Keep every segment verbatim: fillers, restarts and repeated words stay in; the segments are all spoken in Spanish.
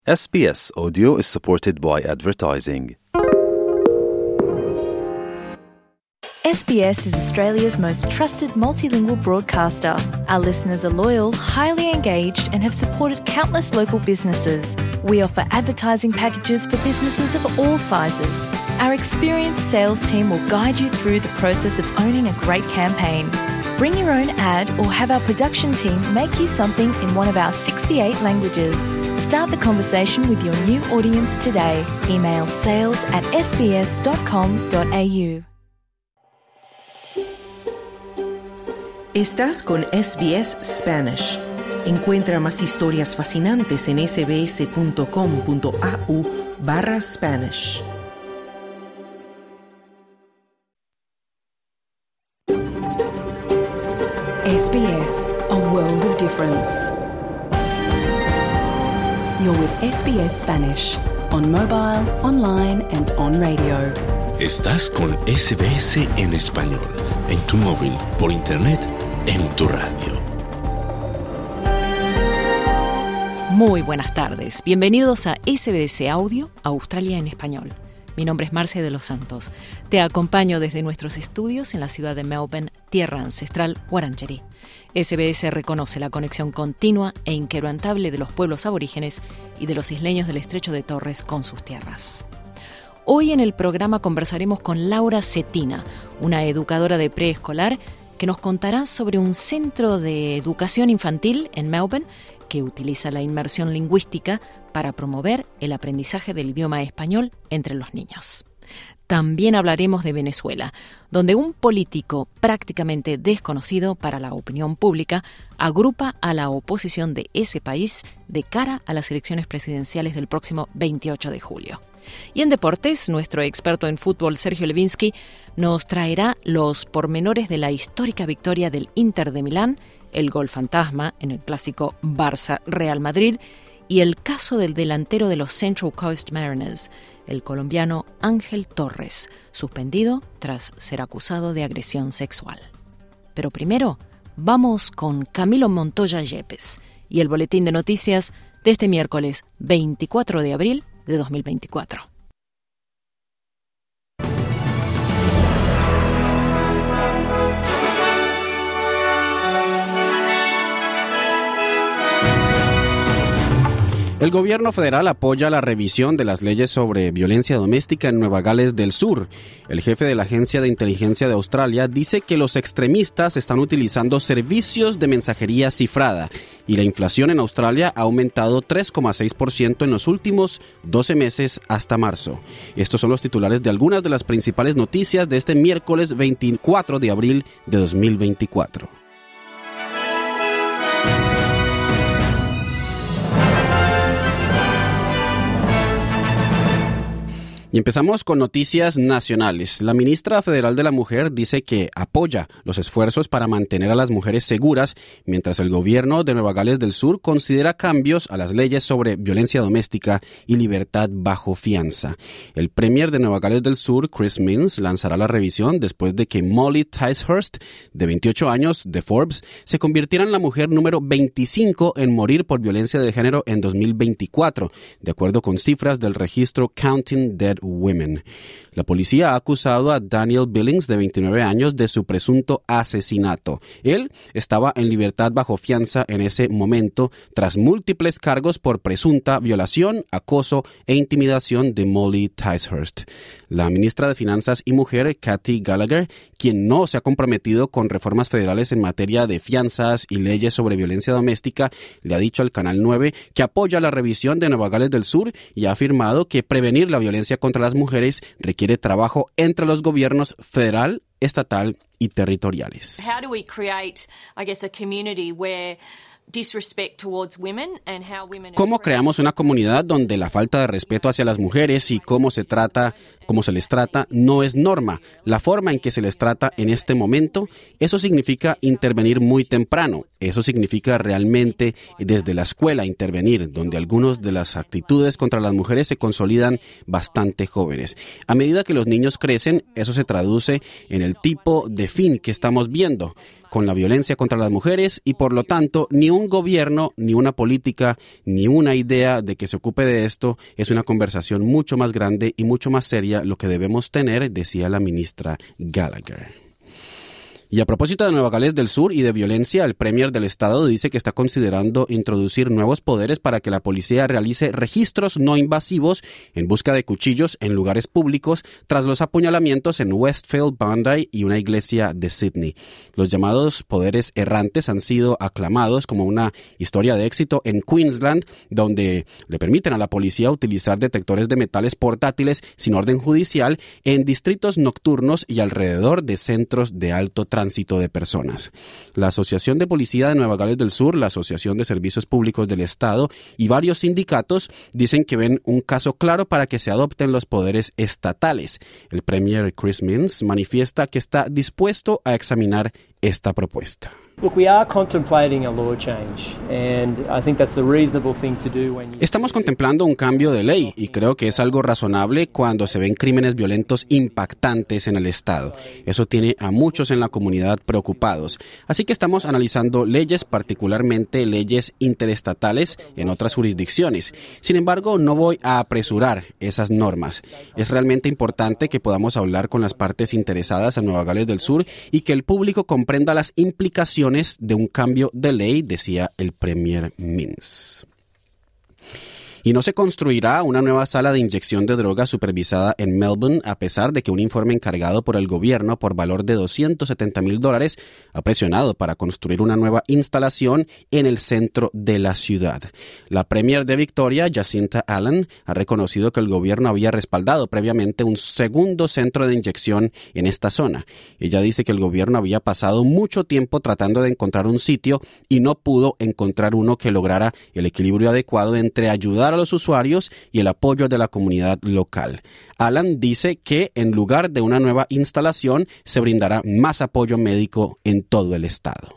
S B S Audio is supported by advertising. S B S is Australia's most trusted multilingual broadcaster. Our listeners are loyal, highly engaged, and have supported countless local businesses. We offer advertising packages for businesses of all sizes. Our experienced sales team will guide you through the process of owning a great campaign. Bring your own ad or have our production team make you something in one of our sixty-eight languages. Start the conversation with your new audience today. Email sales at s b s dot com dot a u. Estás con S B S Spanish. Encuentra más historias fascinantes en sbs.com.au barra Spanish. S B S, a world of difference. You're with S B S Spanish, on mobile, online and on radio. Estás con S B S en español, en tu móvil, por internet, en tu radio. Muy buenas tardes. Bienvenidos a S B S Audio, Australia en español. Mi nombre es Marcia de los Santos. Te acompaño desde nuestros estudios en la ciudad de Melbourne, tierra ancestral Wurundjeri. S B S reconoce la conexión continua e inquebrantable de los pueblos aborígenes y de los isleños del Estrecho de Torres con sus tierras. Hoy en el programa conversaremos con Laura Cetina, una educadora de preescolar que nos contará sobre un centro de educación infantil en Melbourne que utiliza la inmersión lingüística para promover el aprendizaje del idioma español entre los niños. También hablaremos de Venezuela, donde un político prácticamente desconocido para la opinión pública agrupa a la oposición de ese país de cara a las elecciones presidenciales del próximo veintiocho de julio. Y en deportes, nuestro experto en fútbol, Sergio Levinsky, nos traerá los pormenores de la histórica victoria del Inter de Milán, el gol fantasma en el clásico Barça-Real Madrid y el caso del delantero de los Central Coast Mariners, el colombiano Ángel Torres, suspendido tras ser acusado de agresión sexual. Pero primero, vamos con Camilo Montoya Yepes y el boletín de noticias de este miércoles veinticuatro de abril de dos mil veinticuatro. El gobierno federal apoya la revisión de las leyes sobre violencia doméstica en Nueva Gales del Sur. El jefe de la Agencia de Inteligencia de Australia dice que los extremistas están utilizando servicios de mensajería cifrada y la inflación en Australia ha aumentado tres coma seis por ciento en los últimos doce meses hasta marzo. Estos son los titulares de algunas de las principales noticias de este miércoles veinticuatro de abril de dos mil veinticuatro. Y empezamos con noticias nacionales. La ministra federal de la Mujer dice que apoya los esfuerzos para mantener a las mujeres seguras, mientras el gobierno de Nueva Gales del Sur considera cambios a las leyes sobre violencia doméstica y libertad bajo fianza. El premier de Nueva Gales del Sur, Chris Minns, lanzará la revisión después de que Molly Ticehurst, de veintiocho años, de Forbes, se convirtiera en la mujer número veinticinco en morir por violencia de género en dos mil veinticuatro, de acuerdo con cifras del registro Counting Dead Women. La policía ha acusado a Daniel Billings, de veintinueve años, de su presunto asesinato. Él estaba en libertad bajo fianza en ese momento tras múltiples cargos por presunta violación, acoso e intimidación de Molly Ticehurst. La ministra de Finanzas y Mujer, Kathy Gallagher, quien no se ha comprometido con reformas federales en materia de fianzas y leyes sobre violencia doméstica, le ha dicho al Canal nueve que apoya la revisión de Nueva Gales del Sur y ha afirmado que prevenir la violencia contra las mujeres requiere trabajo entre los gobiernos federal, estatal y territoriales. How do we create, I guess, a community where ¿Cómo creamos una comunidad donde la falta de respeto hacia las mujeres y cómo se trata, cómo se les trata, no es norma? La forma en que se les trata en este momento, eso significa intervenir muy temprano. Eso significa realmente desde la escuela intervenir, donde algunas de las actitudes contra las mujeres se consolidan bastante jóvenes. A medida que los niños crecen, eso se traduce en el tipo de fin que estamos viendo. con la violencia contra las mujeres y, por lo tanto, ni un gobierno, ni una política, ni una idea de que se ocupe de esto. Es una conversación mucho más grande y mucho más seria lo que debemos tener, decía la ministra Gallagher. Y a propósito de Nueva Gales del Sur y de violencia, el premier del estado dice que está considerando introducir nuevos poderes para que la policía realice registros no invasivos en busca de cuchillos en lugares públicos tras los apuñalamientos en Westfield, Bondi y una iglesia de Sydney. Los llamados poderes errantes han sido aclamados como una historia de éxito en Queensland, donde le permiten a la policía utilizar detectores de metales portátiles sin orden judicial en distritos nocturnos y alrededor de centros de alto tránsito. tránsito de personas. La Asociación de Policía de Nueva Gales del Sur, la Asociación de Servicios Públicos del Estado y varios sindicatos dicen que ven un caso claro para que se adopten los poderes estatales. El premier Chris Minns manifiesta que está dispuesto a examinar esta propuesta. Estamos contemplando un cambio de ley y creo que es algo razonable cuando se ven crímenes violentos impactantes en el Estado. Eso tiene a muchos en la comunidad preocupados. Así que estamos analizando leyes, particularmente leyes interestatales en otras jurisdicciones. Sin embargo, no voy a apresurar esas normas. Es realmente importante que podamos hablar con las partes interesadas en Nueva Gales del Sur y que el público comprenda las implicaciones de un cambio de ley, decía el premier Minns. Y no se construirá una nueva sala de inyección de drogas supervisada en Melbourne, a pesar de que un informe encargado por el gobierno por valor de doscientos setenta mil dólares ha presionado para construir una nueva instalación en el centro de la ciudad. La premier de Victoria, Jacinta Allen, ha reconocido que el gobierno había respaldado previamente un segundo centro de inyección en esta zona. Ella dice que el gobierno había pasado mucho tiempo tratando de encontrar un sitio y no pudo encontrar uno que lograra el equilibrio adecuado entre ayudar a los usuarios y el apoyo de la comunidad local. Alan dice que en lugar de una nueva instalación se brindará más apoyo médico en todo el estado.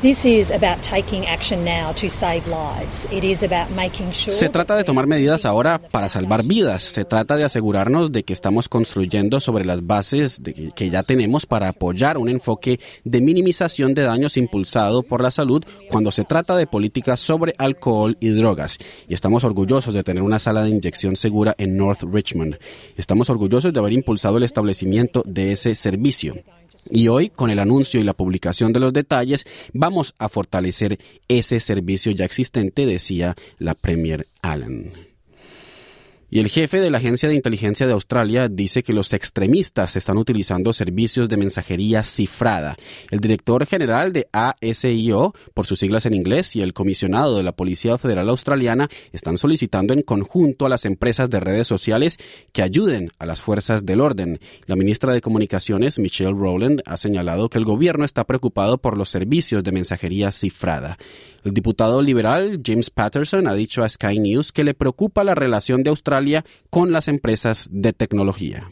Se trata de tomar medidas ahora para salvar vidas. Se trata de asegurarnos de que estamos construyendo sobre las bases de que ya tenemos para apoyar un enfoque de minimización de daños impulsado por la salud cuando se trata de políticas sobre alcohol y drogas. Y estamos orgullosos de tener una sala de inyección segura en North Richmond. Estamos orgullosos de haber impulsado el establecimiento de ese servicio. Y hoy, con el anuncio y la publicación de los detalles, vamos a fortalecer ese servicio ya existente, decía la premier Allen. Y el jefe de la Agencia de Inteligencia de Australia dice que los extremistas están utilizando servicios de mensajería cifrada. El director general de A S I O, por sus siglas en inglés, y el comisionado de la Policía Federal Australiana están solicitando en conjunto a las empresas de redes sociales que ayuden a las fuerzas del orden. La ministra de Comunicaciones, Michelle Rowland, ha señalado que el gobierno está preocupado por los servicios de mensajería cifrada. El diputado liberal James Patterson ha dicho a Sky News que le preocupa la relación de Australia con las empresas de tecnología.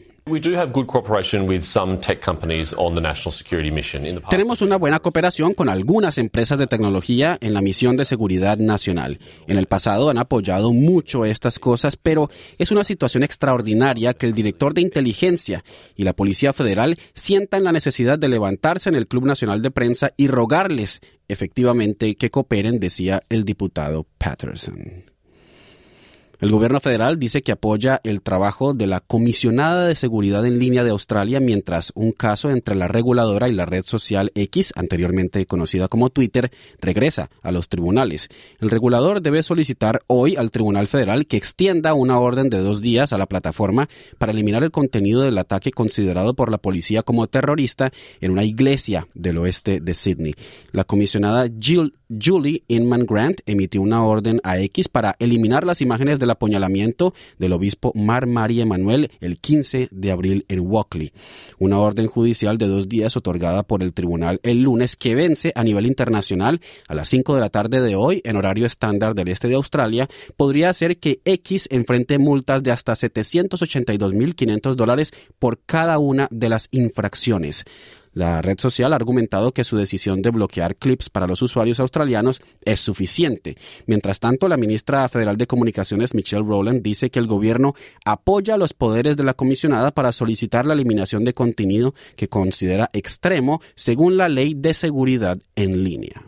Tenemos una buena cooperación con algunas empresas de tecnología en la misión de seguridad nacional. En el pasado han apoyado mucho estas cosas, pero es una situación extraordinaria que el director de inteligencia y la Policía Federal sientan la necesidad de levantarse en el Club Nacional de Prensa y rogarles efectivamente que cooperen, decía el diputado Patterson. El gobierno federal dice que apoya el trabajo de la Comisionada de Seguridad en Línea de Australia mientras un caso entre la reguladora y la red social X, anteriormente conocida como Twitter, regresa a los tribunales. El regulador debe solicitar hoy al Tribunal Federal que extienda una orden de dos días a la plataforma para eliminar el contenido del ataque considerado por la policía como terrorista en una iglesia del oeste de Sydney. La comisionada Jill Julie Inman Grant emitió una orden a X para eliminar las imágenes del apuñalamiento del obispo Mar Mari Emanuel el quince de abril en Walkley. Una orden judicial de dos días otorgada por el tribunal el lunes que vence a nivel internacional a las cinco de la tarde de hoy en horario estándar del este de Australia podría hacer que X enfrente multas de hasta setecientos ochenta y dos mil quinientos dólares por cada una de las infracciones. La red social ha argumentado que su decisión de bloquear clips para los usuarios australianos es suficiente. Mientras tanto, la ministra federal de Comunicaciones, Michelle Rowland, dice que el gobierno apoya los poderes de la comisionada para solicitar la eliminación de contenido que considera extremo según la Ley de Seguridad en Línea.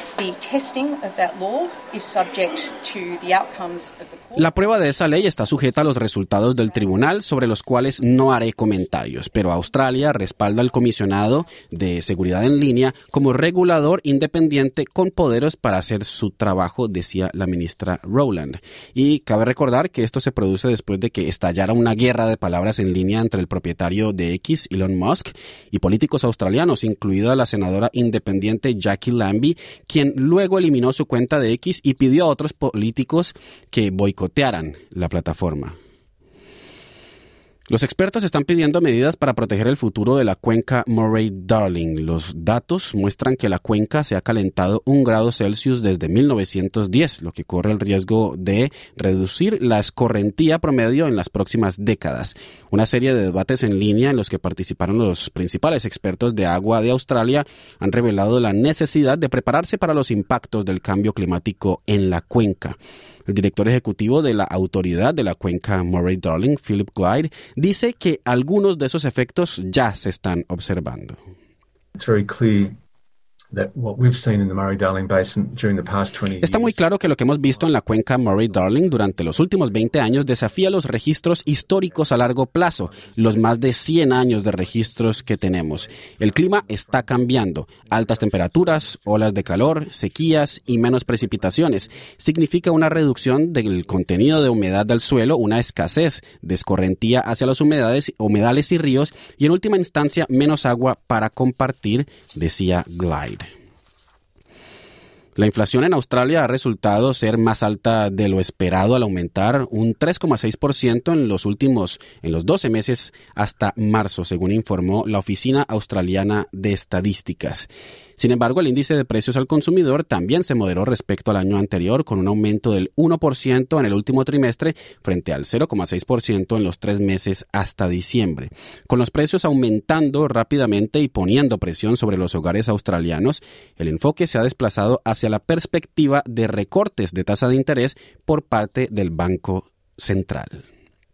La prueba de esa ley está sujeta a los resultados del tribunal, sobre los cuales no haré comentarios, pero Australia respalda al comisionado de seguridad en línea como regulador independiente con poderes para hacer su trabajo, decía la ministra Rowland. Y cabe recordar que esto se produce después de que estallara una guerra de palabras en línea entre el propietario de X, Elon Musk, y políticos australianos, incluida la senadora independiente Jackie Lambie, quien luego eliminó su cuenta de X y pidió a otros políticos que boicotearan la plataforma. Los expertos están pidiendo medidas para proteger el futuro de la cuenca Murray-Darling. Los datos muestran que la cuenca se ha calentado un grado Celsius desde mil novecientos diez, lo que corre el riesgo de reducir la escorrentía promedio en las próximas décadas. Una serie de debates en línea en los que participaron los principales expertos de agua de Australia han revelado la necesidad de prepararse para los impactos del cambio climático en la cuenca. El director ejecutivo de la autoridad de la cuenca Murray-Darling, Philip Glyde, dice que algunos de esos efectos ya se están observando. It's very clear that what we've seen in the Murray-Darling Basin during the past twenty years. Está muy claro que lo que hemos visto en la cuenca Murray-Darling durante los últimos veinte años desafía los registros históricos a largo plazo, los más de cien años de registros que tenemos. El clima está cambiando. Altas temperaturas, olas de calor, sequías y menos precipitaciones. Significa una reducción del contenido de humedad del suelo, una escasez de escorrentía hacia las humedades, humedales y ríos y en última instancia menos agua para compartir, decía Glyde. La inflación en Australia ha resultado ser más alta de lo esperado al aumentar un tres coma seis por ciento en los últimos, en los doce meses hasta marzo, según informó la Oficina Australiana de Estadísticas. Sin embargo, el índice de precios al consumidor también se moderó respecto al año anterior, con un aumento del uno por ciento en el último trimestre frente al cero coma seis por ciento en los tres meses hasta diciembre. Con los precios aumentando rápidamente y poniendo presión sobre los hogares australianos, el enfoque se ha desplazado hacia la perspectiva de recortes de tasa de interés por parte del Banco Central.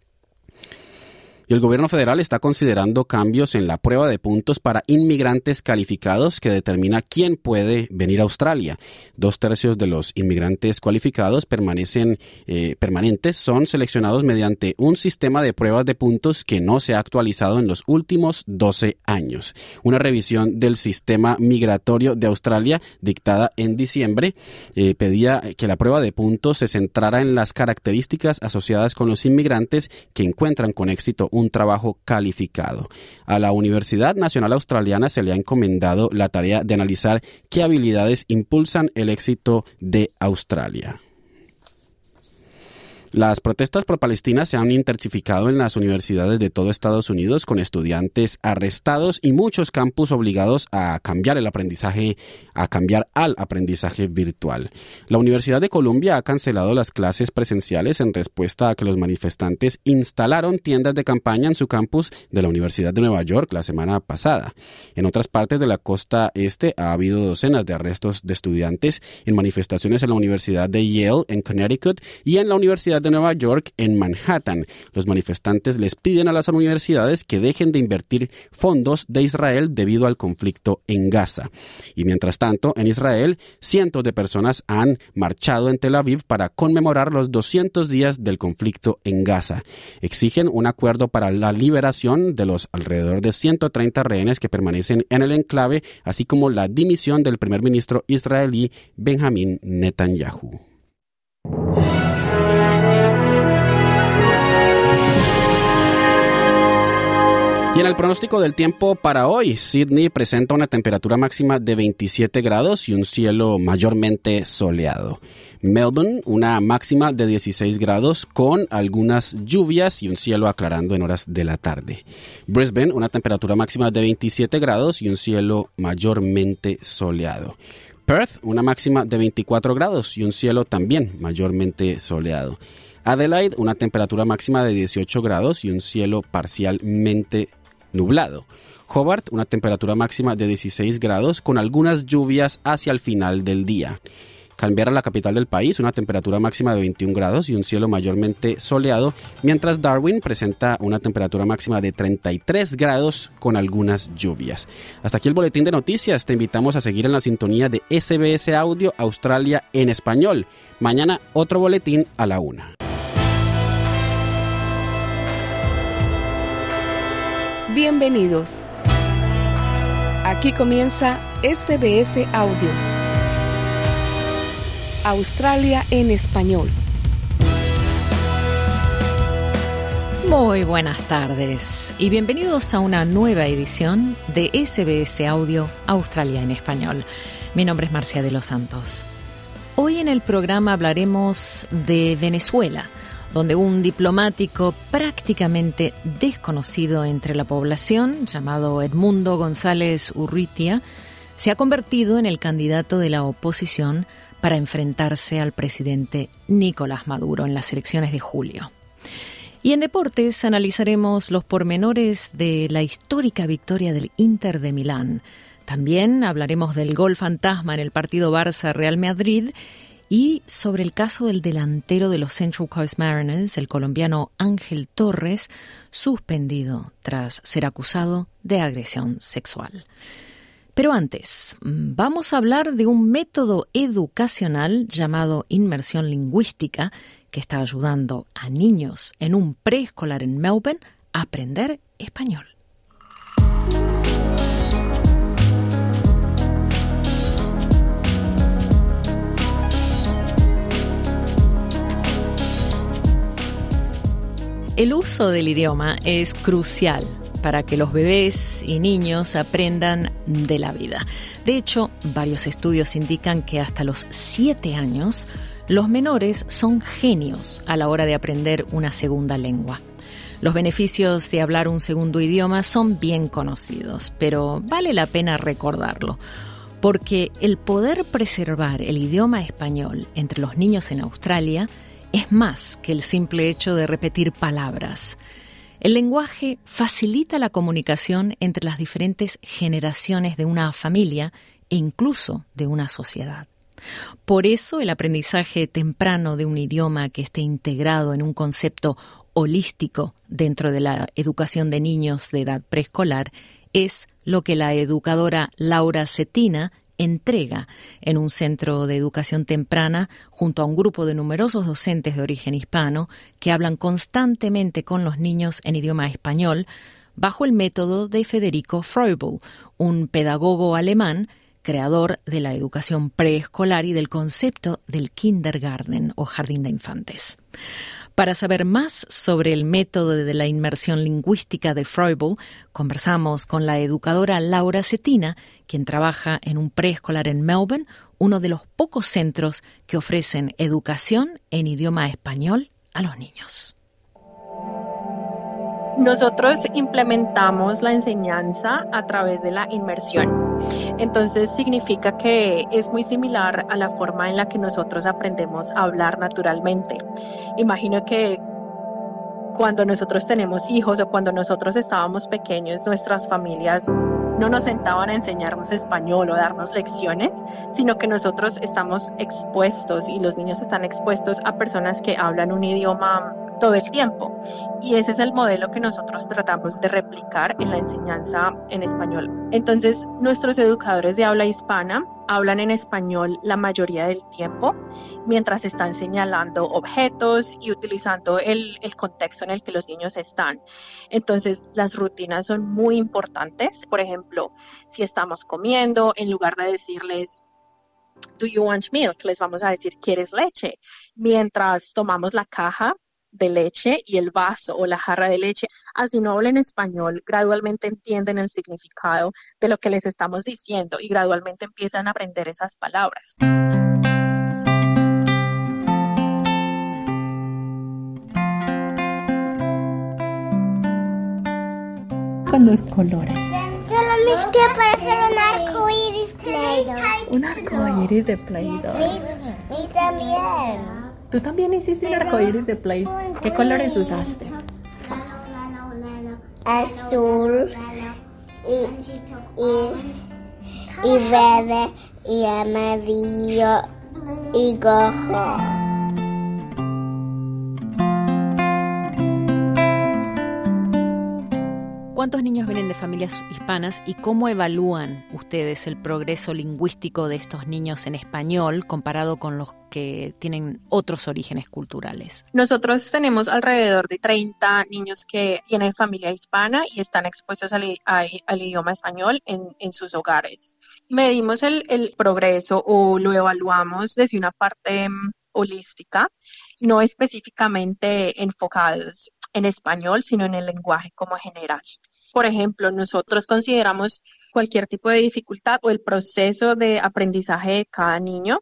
Y el gobierno federal está considerando cambios en la prueba de puntos para inmigrantes calificados que determina quién puede venir a Australia. Dos tercios de los inmigrantes cualificados permanecen eh, permanentes son seleccionados mediante un sistema de pruebas de puntos que no se ha actualizado en los últimos doce años. Una revisión del sistema migratorio de Australia dictada en diciembre eh, pedía que la prueba de puntos se centrara en las características asociadas con los inmigrantes que encuentran con éxito un trabajo calificado. A la Universidad Nacional Australiana se le ha encomendado la tarea de analizar qué habilidades impulsan el éxito de Australia. Las protestas pro-palestinas se han intensificado en las universidades de todo Estados Unidos, con estudiantes arrestados y muchos campus obligados a cambiar el aprendizaje, a cambiar al aprendizaje virtual. La Universidad de Columbia ha cancelado las clases presenciales en respuesta a que los manifestantes instalaron tiendas de campaña en su campus de la Universidad de Nueva York la semana pasada. En otras partes de la costa este ha habido docenas de arrestos de estudiantes en manifestaciones en la Universidad de Yale en Connecticut y en la Universidad de Nueva York en Manhattan. Los manifestantes les piden a las universidades que dejen de invertir fondos de Israel debido al conflicto en Gaza. Y mientras tanto, en Israel, cientos de personas han marchado en Tel Aviv para conmemorar los doscientos días del conflicto en Gaza. Exigen un acuerdo para la liberación de los alrededor de ciento treinta rehenes que permanecen en el enclave, así como la dimisión del primer ministro israelí Benjamin Netanyahu. Y en el pronóstico del tiempo para hoy, Sydney presenta una temperatura máxima de veintisiete grados y un cielo mayormente soleado. Melbourne, una máxima de dieciséis grados con algunas lluvias y un cielo aclarando en horas de la tarde. Brisbane, una temperatura máxima de veintisiete grados y un cielo mayormente soleado. Perth, una máxima de veinticuatro grados y un cielo también mayormente soleado. Adelaide, una temperatura máxima de dieciocho grados y un cielo parcialmente nublado. Hobart, una temperatura máxima de dieciséis grados con algunas lluvias hacia el final del día. Canberra, la capital del país, una temperatura máxima de veintiún grados y un cielo mayormente soleado, mientras Darwin presenta una temperatura máxima de treinta y tres grados con algunas lluvias. Hasta aquí el boletín de noticias. Te invitamos a seguir en la sintonía de S B S Audio Australia en español. Mañana otro boletín a la una. Bienvenidos. Aquí comienza S B S Audio Australia en español. Muy buenas tardes y bienvenidos a una nueva edición de S B S Audio Australia en español. Mi nombre es Marcia de los Santos. Hoy en el programa hablaremos de Venezuela, donde un diplomático prácticamente desconocido entre la población, llamado Edmundo González Urrutia, se ha convertido en el candidato de la oposición para enfrentarse al presidente Nicolás Maduro en las elecciones de julio. Y en deportes analizaremos los pormenores de la histórica victoria del Inter de Milán. También hablaremos del gol fantasma en el partido Barça-Real Madrid y sobre el caso del delantero de los Central Coast Mariners, el colombiano Ángel Torres, suspendido tras ser acusado de agresión sexual. Pero antes, vamos a hablar de un método educacional llamado inmersión lingüística que está ayudando a niños en un preescolar en Melbourne a aprender español. El uso del idioma es crucial para que los bebés y niños aprendan de la vida. De hecho, varios estudios indican que hasta los siete años, los menores son genios a la hora de aprender una segunda lengua. Los beneficios de hablar un segundo idioma son bien conocidos, pero vale la pena recordarlo, porque el poder preservar el idioma español entre los niños en Australia es más que el simple hecho de repetir palabras. El lenguaje facilita la comunicación entre las diferentes generaciones de una familia e incluso de una sociedad. Por eso, el aprendizaje temprano de un idioma que esté integrado en un concepto holístico dentro de la educación de niños de edad preescolar es lo que la educadora Laura Cetina entrega en un centro de educación temprana junto a un grupo de numerosos docentes de origen hispano que hablan constantemente con los niños en idioma español bajo el método de Federico Froebel, un pedagogo alemán creador de la educación preescolar y del concepto del kindergarten o jardín de infantes. Para saber más sobre el método de la inmersión lingüística de Froebel, conversamos con la educadora Laura Cetina, quien trabaja en un preescolar en Melbourne, uno de los pocos centros que ofrecen educación en idioma español a los niños. Nosotros implementamos la enseñanza a través de la inmersión. Entonces significa que es muy similar a la forma en la que nosotros aprendemos a hablar naturalmente. Imagino que cuando nosotros tenemos hijos o cuando nosotros estábamos pequeños, nuestras familias no nos sentaban a enseñarnos español o darnos lecciones, sino que nosotros estamos expuestos y los niños están expuestos a personas que hablan un idioma todo el tiempo. Y ese es el modelo que nosotros tratamos de replicar en la enseñanza en español. Entonces, nuestros educadores de habla hispana hablan en español la mayoría del tiempo, mientras están señalando objetos y utilizando el, el contexto en el que los niños están. Entonces, las rutinas son muy importantes. Por ejemplo, si estamos comiendo, en lugar de decirles "Do you want milk?", les vamos a decir "¿Quieres leche?". Mientras tomamos la caja de leche y el vaso o la jarra de leche, así no hablen español, gradualmente entienden el significado de lo que les estamos diciendo y gradualmente empiezan a aprender esas palabras. Con los colores. Yo lo mezclé para hacer un arco iris de Play-Doh. Un arco iris de Play-Doh. Y también. Tú también hiciste un arco iris de Play-Doh. ¿Qué colores usaste? azul y, y, y verde y amarillo y rojo. ¿Cuántos niños vienen de familias hispanas y cómo evalúan ustedes el progreso lingüístico de estos niños en español comparado con los que tienen otros orígenes culturales? Nosotros tenemos alrededor de treinta niños que tienen familia hispana y están expuestos al, a, al idioma español en, en sus hogares. Medimos el, el progreso o lo evaluamos desde una parte um, holística, no específicamente enfocados en español, sino en el lenguaje como general. Por ejemplo, nosotros consideramos cualquier tipo de dificultad o el proceso de aprendizaje de cada niño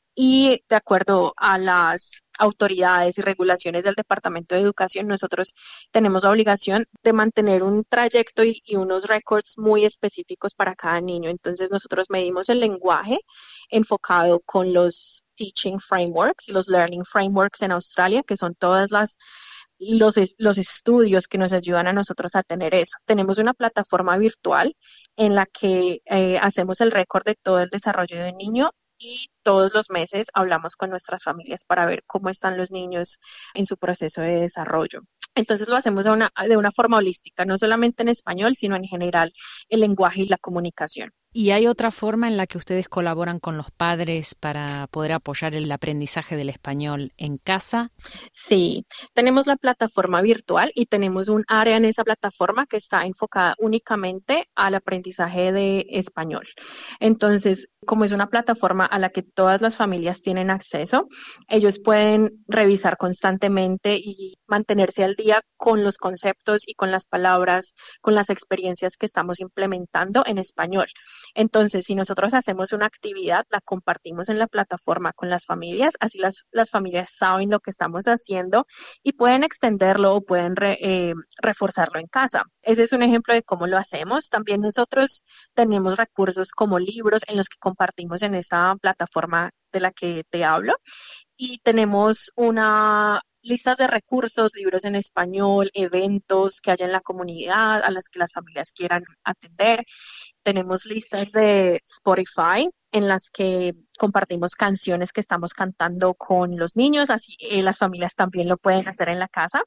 y de acuerdo a las autoridades y regulaciones del Departamento de Educación, nosotros tenemos la obligación de mantener un trayecto y, y unos récords muy específicos para cada niño. Entonces, nosotros medimos el lenguaje enfocado con los teaching frameworks, los learning frameworks en Australia, que son todas las Los, los estudios que nos ayudan a nosotros a tener eso. Tenemos una plataforma virtual en la que eh, hacemos el récord de todo el desarrollo del niño y todos los meses hablamos con nuestras familias para ver cómo están los niños en su proceso de desarrollo. Entonces lo hacemos de una, de una forma holística, no solamente en español, sino en general el lenguaje y la comunicación. ¿Y hay otra forma en la que ustedes colaboran con los padres para poder apoyar el aprendizaje del español en casa? Sí, tenemos la plataforma virtual y tenemos un área en esa plataforma que está enfocada únicamente al aprendizaje de español. Entonces, como es una plataforma a la que todas las familias tienen acceso, ellos pueden revisar constantemente y mantenerse al día con los conceptos y con las palabras, con las experiencias que estamos implementando en español. Entonces, si nosotros hacemos una actividad, la compartimos en la plataforma con las familias, así las, las familias saben lo que estamos haciendo y pueden extenderlo o pueden re, eh, reforzarlo en casa. Ese es un ejemplo de cómo lo hacemos. También nosotros tenemos recursos como libros en los que compartimos en esta plataforma de la que te hablo y tenemos una listas de recursos, libros en español, eventos que haya en la comunidad a las que las familias quieran atender. Tenemos listas de Spotify en las que compartimos canciones que estamos cantando con los niños, así eh, las familias también lo pueden hacer en la casa.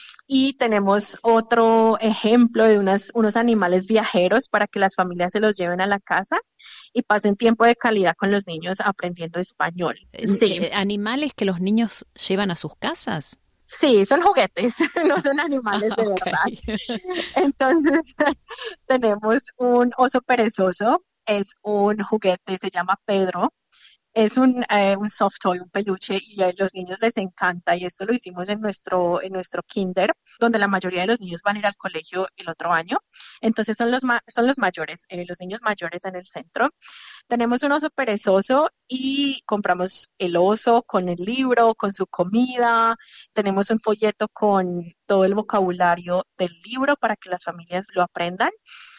Y tenemos otro ejemplo de unas, unos animales viajeros para que las familias se los lleven a la casa y pasen tiempo de calidad con los niños aprendiendo español. Sí. ¿Animales que los niños llevan a sus casas? Sí, son juguetes, no son animales de okay. verdad. Entonces, tenemos un oso perezoso, es un juguete, se llama Pedro. Es un, eh, un soft toy, un peluche, y a los niños les encanta, y esto lo hicimos en nuestro, en nuestro kinder, donde la mayoría de los niños van a ir al colegio el otro año. Entonces son los, ma- son los mayores, eh, los niños mayores en el centro. Tenemos un oso perezoso y compramos el oso con el libro, con su comida. Tenemos un folleto con todo el vocabulario del libro para que las familias lo aprendan.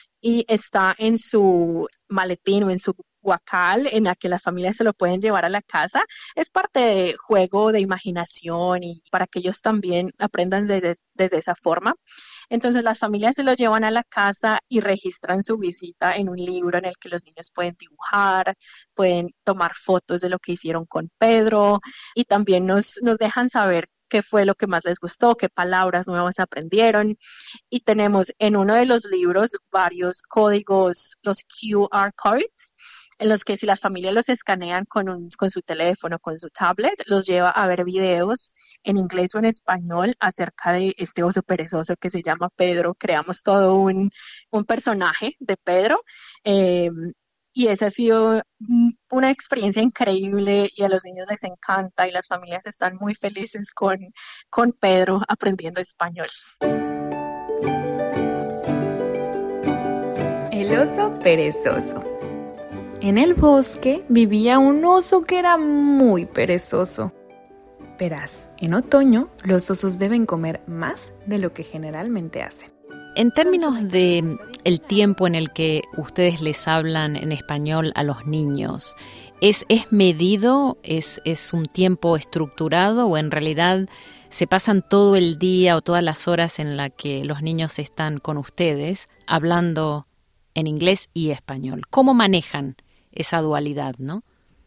Y está en su maletín o en su guacal en la que las familias se lo pueden llevar a la casa. Es parte de juego de imaginación y para que ellos también aprendan desde, desde esa forma. Entonces las familias se lo llevan a la casa y registran su visita en un libro en el que los niños pueden dibujar, pueden tomar fotos de lo que hicieron con Pedro y también nos, nos dejan saber qué fue lo que más les gustó, qué palabras nuevas aprendieron. Y tenemos en uno de los libros varios códigos, los Q R codes, en los que si las familias los escanean con, un, con su teléfono, con su tablet, los lleva a ver videos en inglés o en español acerca de este oso perezoso que se llama Pedro. Creamos todo un, un personaje de Pedro. Eh, Y esa ha sido una experiencia increíble y a los niños les encanta y las familias están muy felices con, con Pedro aprendiendo español. El oso perezoso. En el bosque vivía un oso que era muy perezoso. Verás, en otoño los osos deben comer más de lo que generalmente hacen. En términos de el tiempo en el que ustedes les hablan en español a los niños, ¿es, es medido? ¿Es, es un tiempo estructurado o en realidad se pasan todo el día o todas las horas en la que los niños están con ustedes hablando en inglés y español. ¿Cómo manejan esa dualidad, no?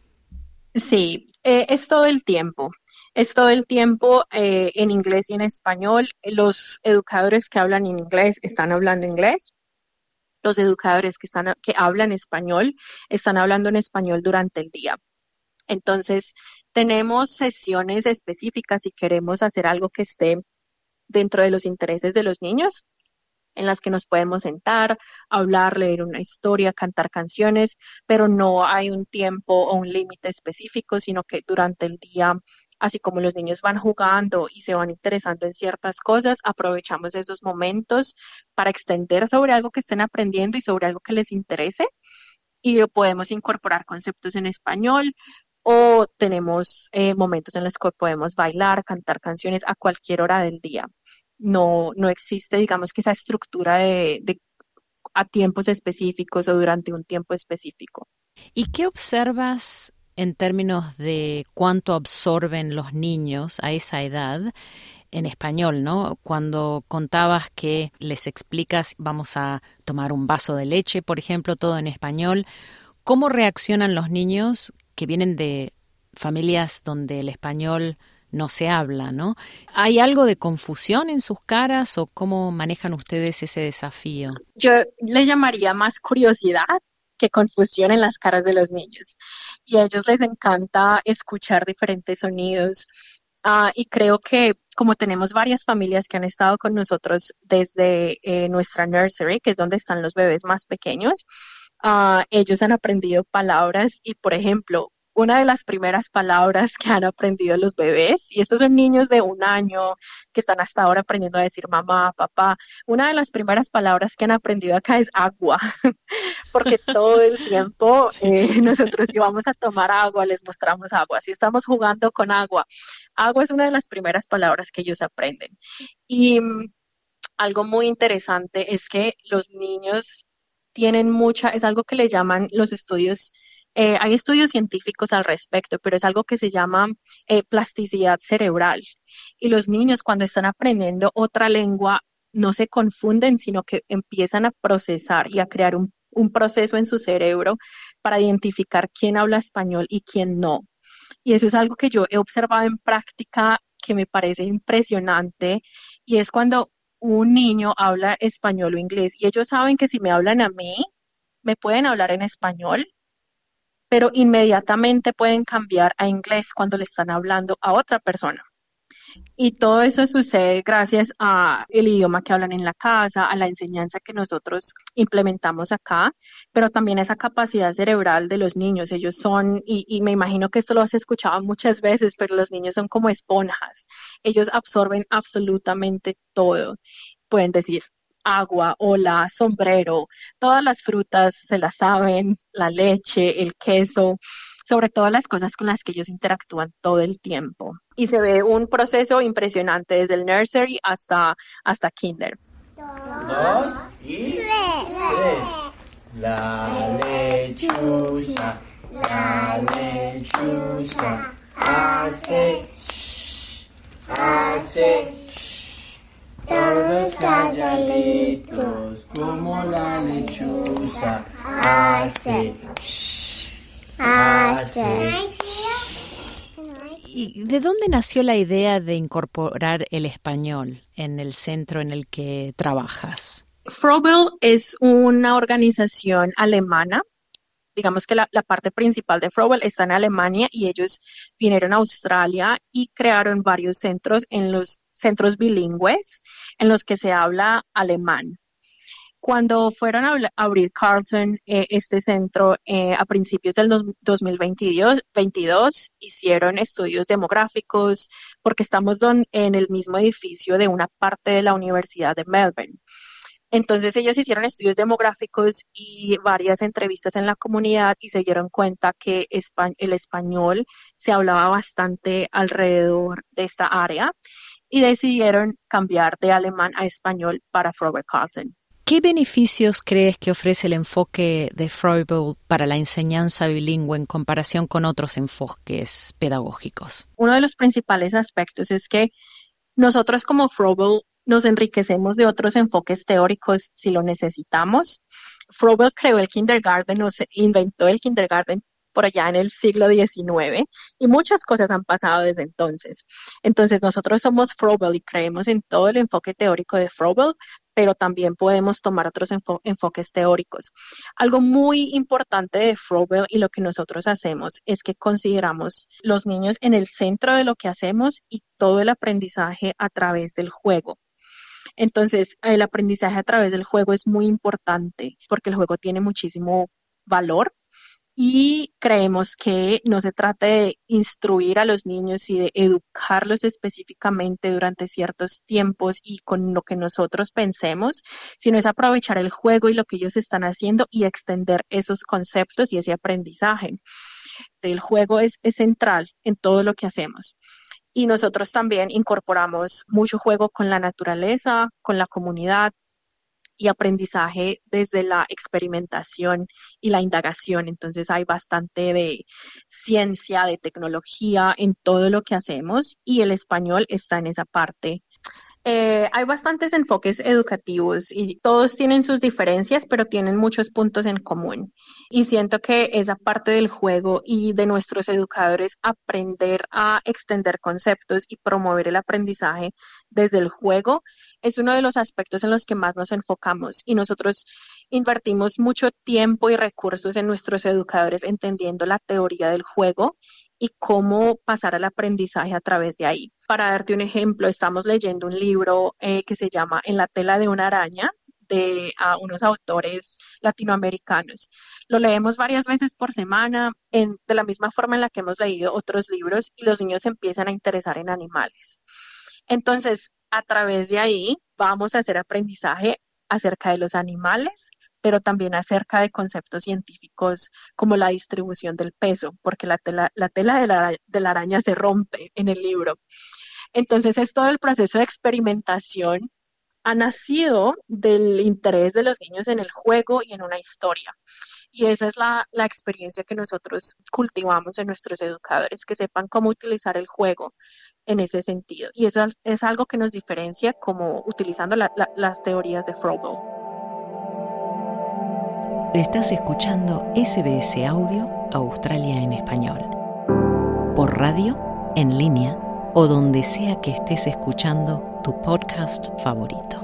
Sí, eh, es todo el tiempo. Es todo el tiempo eh, en inglés y en español. Los educadores que hablan en inglés están hablando inglés. Los educadores que, están, que hablan español están hablando en español durante el día. Entonces, tenemos sesiones específicas si queremos hacer algo que esté dentro de los intereses de los niños, en las que nos podemos sentar, hablar, leer una historia, cantar canciones, pero no hay un tiempo o un límite específico, sino que durante el día, así como los niños van jugando y se van interesando en ciertas cosas, aprovechamos esos momentos para extender sobre algo que estén aprendiendo y sobre algo que les interese, y podemos incorporar conceptos en español, o tenemos eh, momentos en los que podemos bailar, cantar canciones a cualquier hora del día. No, no existe, digamos, que esa estructura de, de a tiempos específicos o durante un tiempo específico. ¿Y qué observas en términos de cuánto absorben los niños a esa edad en español, ¿no? Cuando contabas que les explicas, vamos a tomar un vaso de leche, por ejemplo, todo en español, ¿cómo reaccionan los niños que vienen de familias donde el español no se habla, ¿no? ¿Hay algo de confusión en sus caras o cómo manejan ustedes ese desafío? Yo le llamaría más curiosidad que confusión en las caras de los niños. Y a ellos les encanta escuchar diferentes sonidos. Uh, y creo que como tenemos varias familias que han estado con nosotros desde eh, nuestra nursery, que es donde están los bebés más pequeños, uh, ellos han aprendido palabras y, por ejemplo, una de las primeras palabras que han aprendido los bebés, y estos son niños de un año que están hasta ahora aprendiendo a decir mamá, papá, una de las primeras palabras que han aprendido acá es agua, porque todo el tiempo eh, nosotros si vamos a tomar agua, les mostramos agua, si estamos jugando con agua, agua es una de las primeras palabras que ellos aprenden. Y um, algo muy interesante es que los niños tienen mucha, es algo que le llaman los estudios. Eh, hay estudios científicos al respecto, pero es algo que se llama eh, plasticidad cerebral. Y los niños cuando están aprendiendo otra lengua no se confunden, sino que empiezan a procesar y a crear un, un proceso en su cerebro para identificar quién habla español y quién no. Y eso es algo que yo he observado en práctica que me parece impresionante, y es cuando un niño habla español o inglés y ellos saben que si me hablan a mí, me pueden hablar en español, pero inmediatamente pueden cambiar a inglés cuando le están hablando a otra persona. Y todo eso sucede gracias al idioma que hablan en la casa, a la enseñanza que nosotros implementamos acá, pero también esa capacidad cerebral de los niños. Ellos son, y, y me imagino que esto lo has escuchado muchas veces, pero los niños son como esponjas. Ellos absorben absolutamente todo. Pueden decir agua, hola, sombrero, todas las frutas se las saben, la leche, el queso, sobre todo las cosas con las que ellos interactúan todo el tiempo. Y se ve un proceso impresionante desde el nursery hasta, hasta kinder. Dos y tres. La lechuza, la lechuza, hace, hace. Todos calladitos como la lechuza, hace, hace. ¿Y de dónde nació la idea de incorporar el español en el centro en el que trabajas? Froebel es una organización alemana. Digamos que la, la parte principal de Froebel está en Alemania y ellos vinieron a Australia y crearon varios centros en los centros bilingües en los que se habla alemán. Cuando fueron a abrir Carleton, eh, este centro, eh, a principios del dos mil veintidós, hicieron estudios demográficos porque estamos don, en el mismo edificio de una parte de la Universidad de Melbourne. Entonces ellos hicieron estudios demográficos y varias entrevistas en la comunidad y se dieron cuenta que el español se hablaba bastante alrededor de esta área y decidieron cambiar de alemán a español para Froebel Carleton. ¿Qué beneficios crees que ofrece el enfoque de Froebel para la enseñanza bilingüe en comparación con otros enfoques pedagógicos? Uno de los principales aspectos es que Nosotros como Froebel nos enriquecemos de otros enfoques teóricos si lo necesitamos. Froebel creó el kindergarten, o se inventó el kindergarten por allá en el siglo diecinueve y muchas cosas han pasado desde entonces. Entonces nosotros somos Froebel y creemos en todo el enfoque teórico de Froebel, pero también podemos tomar otros enfo- enfoques teóricos. Algo muy importante de Froebel y lo que nosotros hacemos es que consideramos los niños en el centro de lo que hacemos y todo el aprendizaje a través del juego. Entonces, el aprendizaje a través del juego es muy importante porque el juego tiene muchísimo valor. Y creemos que no se trata de instruir a los niños y de educarlos específicamente durante ciertos tiempos y con lo que nosotros pensemos, sino es aprovechar el juego y lo que ellos están haciendo y extender esos conceptos y ese aprendizaje. El juego es, es central en todo lo que hacemos. Y nosotros también incorporamos mucho juego con la naturaleza, con la comunidad, y aprendizaje desde la experimentación y la indagación. Entonces hay bastante de ciencia, de tecnología en todo lo que hacemos y el español está en esa parte. Eh, hay bastantes enfoques educativos y todos tienen sus diferencias, pero tienen muchos puntos en común. Y siento que esa parte del juego y de nuestros educadores aprender a extender conceptos y promover el aprendizaje desde el juego es uno de los aspectos en los que más nos enfocamos. Y nosotros invertimos mucho tiempo y recursos en nuestros educadores entendiendo la teoría del juego y cómo pasar al aprendizaje a través de ahí. Para darte un ejemplo, estamos leyendo un libro eh, que se llama En la tela de una araña, de uh, unos autores latinoamericanos. Lo leemos varias veces por semana, en, de la misma forma en la que hemos leído otros libros, y los niños empiezan a interesar en animales. Entonces, a través de ahí vamos a hacer aprendizaje acerca de los animales, pero también acerca de conceptos científicos como la distribución del peso, porque la tela, la tela de, la, de la araña se rompe en el libro. Entonces es todo el proceso de experimentación ha nacido del interés de los niños en el juego y en una historia. Y esa es la, la experiencia que nosotros cultivamos en nuestros educadores, que sepan cómo utilizar el juego en ese sentido. Y eso es algo que nos diferencia como utilizando la, la, las teorías de Froebel. Estás escuchando S B S Audio Australia en Español. Por radio, en línea o donde sea que estés escuchando tu podcast favorito.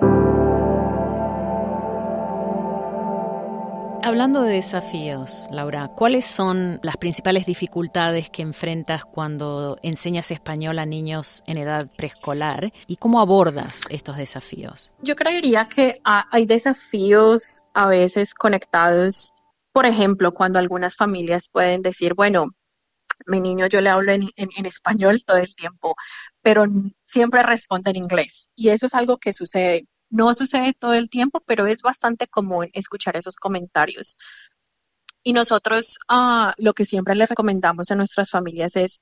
Hablando de desafíos, Laura, ¿cuáles son las principales dificultades que enfrentas cuando enseñas español a niños en edad preescolar y cómo abordas estos desafíos? Yo creería que hay desafíos a veces conectados, por ejemplo, cuando algunas familias pueden decir, bueno, mi niño yo le hablo en, en, en español todo el tiempo, pero siempre responde en inglés. Y eso es algo que sucede. No sucede todo el tiempo, pero es bastante común escuchar esos comentarios. Y nosotros uh, lo que siempre les recomendamos a nuestras familias es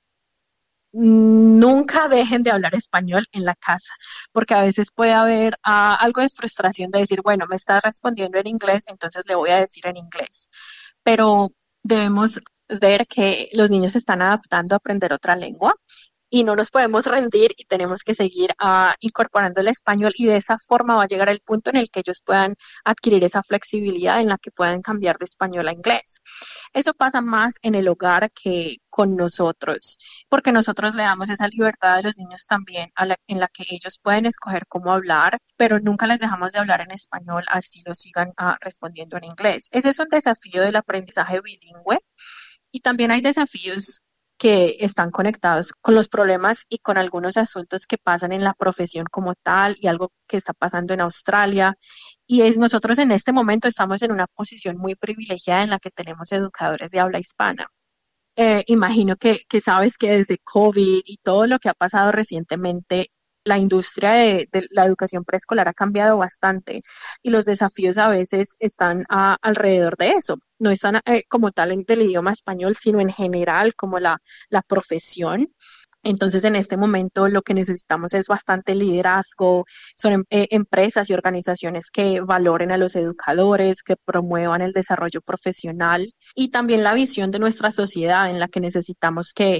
nunca dejen de hablar español en la casa, porque a veces puede haber uh, algo de frustración de decir, bueno, me está respondiendo en inglés, entonces le voy a decir en inglés. Pero debemos ver que los niños se están adaptando a aprender otra lengua y no nos podemos rendir y tenemos que seguir uh, incorporando el español, y de esa forma va a llegar el punto en el que ellos puedan adquirir esa flexibilidad en la que puedan cambiar de español a inglés. Eso pasa más en el hogar que con nosotros, porque nosotros le damos esa libertad a los niños también a la, en la que ellos pueden escoger cómo hablar, pero nunca les dejamos de hablar en español, así lo sigan uh, respondiendo en inglés. Ese es un desafío del aprendizaje bilingüe, y también hay desafíos que están conectados con los problemas y con algunos asuntos que pasan en la profesión como tal y algo que está pasando en Australia. Y es nosotros en este momento estamos en una posición muy privilegiada en la que tenemos educadores de habla hispana. Eh, imagino que, que sabes que desde COVID y todo lo que ha pasado recientemente, la industria de, de la educación preescolar ha cambiado bastante y los desafíos a veces están a, alrededor de eso. No están eh, como tal en el idioma español, sino en general como la, la profesión. Entonces, en este momento lo que necesitamos es bastante liderazgo, son eh, empresas y organizaciones que valoren a los educadores, que promuevan el desarrollo profesional y también la visión de nuestra sociedad en la que necesitamos que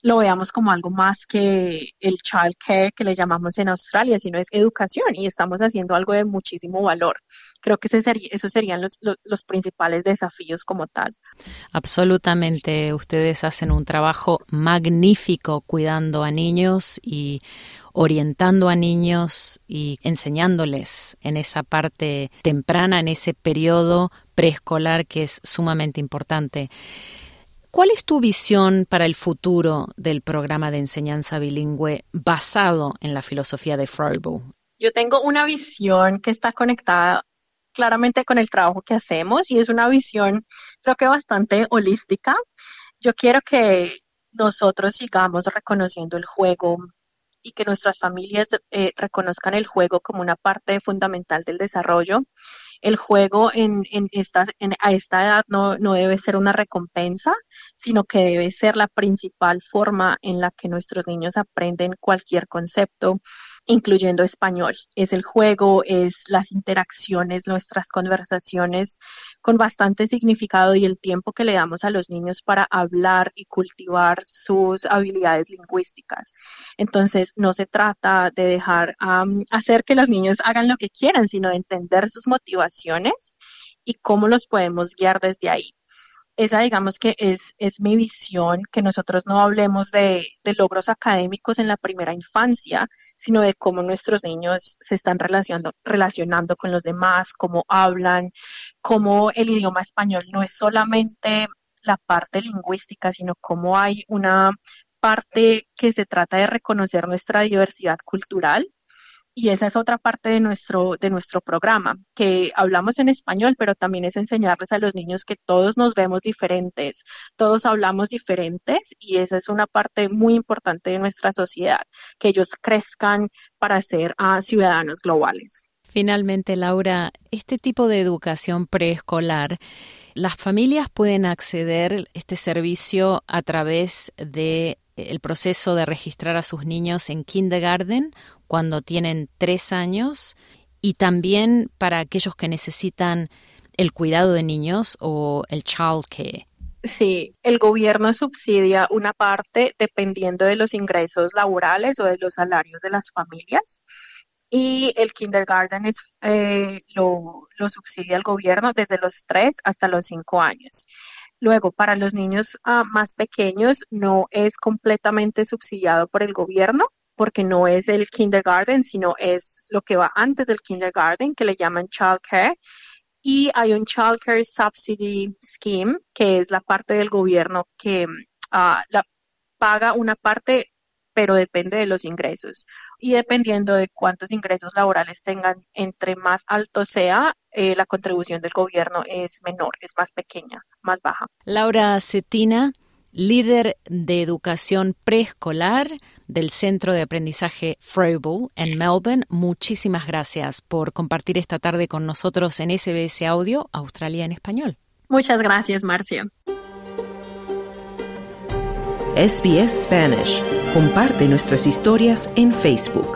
lo veamos como algo más que el child care que le llamamos en Australia, sino es educación y estamos haciendo algo de muchísimo valor. Creo que ese sería, esos serían los, los, los principales desafíos como tal. Absolutamente, ustedes hacen un trabajo magnífico cuidando a niños y orientando a niños y enseñándoles en esa parte temprana, en ese periodo preescolar que es sumamente importante. ¿Cuál es tu visión para el futuro del programa de enseñanza bilingüe basado en la filosofía de Froebel? Yo tengo una visión que está conectada claramente con el trabajo que hacemos y es una visión creo que bastante holística. Yo quiero que nosotros sigamos reconociendo el juego y que nuestras familias eh, reconozcan el juego como una parte fundamental del desarrollo. El juego en, en esta, en, a esta edad no, no debe ser una recompensa, sino que debe ser la principal forma en la que nuestros niños aprenden cualquier concepto, incluyendo español. Es el juego, es las interacciones, nuestras conversaciones con bastante significado y el tiempo que le damos a los niños para hablar y cultivar sus habilidades lingüísticas. Entonces, no se trata de dejar um, hacer que los niños hagan lo que quieran, sino de entender sus motivaciones y cómo los podemos guiar desde ahí. Esa, digamos que es, es mi visión, que nosotros no hablemos de, de logros académicos en la primera infancia, sino de cómo nuestros niños se están relacionando, relacionando con los demás, cómo hablan, cómo el idioma español no es solamente la parte lingüística, sino cómo hay una parte que se trata de reconocer nuestra diversidad cultural. Y esa es otra parte de nuestro, de nuestro programa, que hablamos en español, pero también es enseñarles a los niños que todos nos vemos diferentes, todos hablamos diferentes y esa es una parte muy importante de nuestra sociedad, que ellos crezcan para ser uh, ciudadanos globales. Finalmente, Laura, este tipo de educación preescolar, las familias pueden acceder a este servicio a través de el proceso de registrar a sus niños en kindergarten cuando tienen tres años y también para aquellos que necesitan el cuidado de niños o el child care. Sí, el gobierno subsidia una parte dependiendo de los ingresos laborales o de los salarios de las familias. Y el kindergarten es, eh, lo, lo subsidia el gobierno desde los tres hasta los cinco años. Luego, para los niños uh, más pequeños no es completamente subsidiado por el gobierno, porque no es el kindergarten, sino es lo que va antes del kindergarten, que le llaman child care. Y hay un child care subsidy scheme, que es la parte del gobierno que uh, la, paga una parte, pero depende de los ingresos. Y dependiendo de cuántos ingresos laborales tengan, entre más alto sea, eh, la contribución del gobierno es menor, es más pequeña, más baja. Laura Cetina, líder de educación preescolar del Centro de Aprendizaje Froebel en Melbourne, muchísimas gracias por compartir esta tarde con nosotros en S B S Audio, Australia en Español. Muchas gracias, Marcia. S B S Spanish. Comparte nuestras historias en Facebook.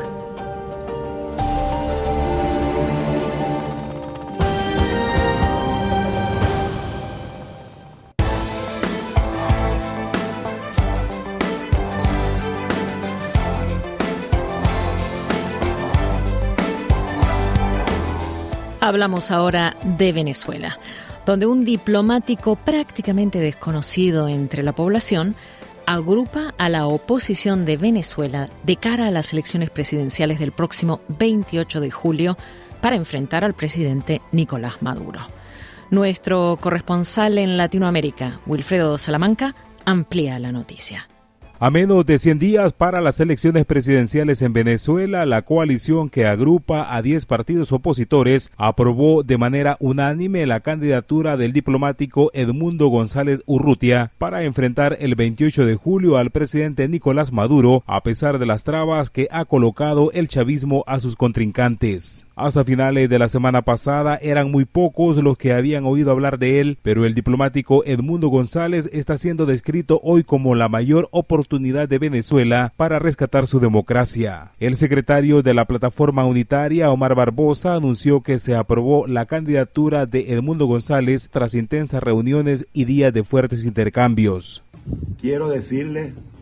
Hablamos ahora de Venezuela, donde un diplomático prácticamente desconocido entre la población agrupa a la oposición de Venezuela de cara a las elecciones presidenciales del próximo veintiocho de julio para enfrentar al presidente Nicolás Maduro. Nuestro corresponsal en Latinoamérica, Wilfredo Salamanca, amplía la noticia. A menos de cien días para las elecciones presidenciales en Venezuela, la coalición que agrupa a diez partidos opositores aprobó de manera unánime la candidatura del diplomático Edmundo González Urrutia para enfrentar el veintiocho de julio al presidente Nicolás Maduro, a pesar de las trabas que ha colocado el chavismo a sus contrincantes. Hasta finales de la semana pasada eran muy pocos los que habían oído hablar de él, pero el diplomático Edmundo González está siendo descrito hoy como la mayor oportunidad de Venezuela para rescatar su democracia. El secretario de la Plataforma Unitaria, Omar Barbosa, anunció que se aprobó la candidatura de Edmundo González tras intensas reuniones y días de fuertes intercambios. Quiero decirle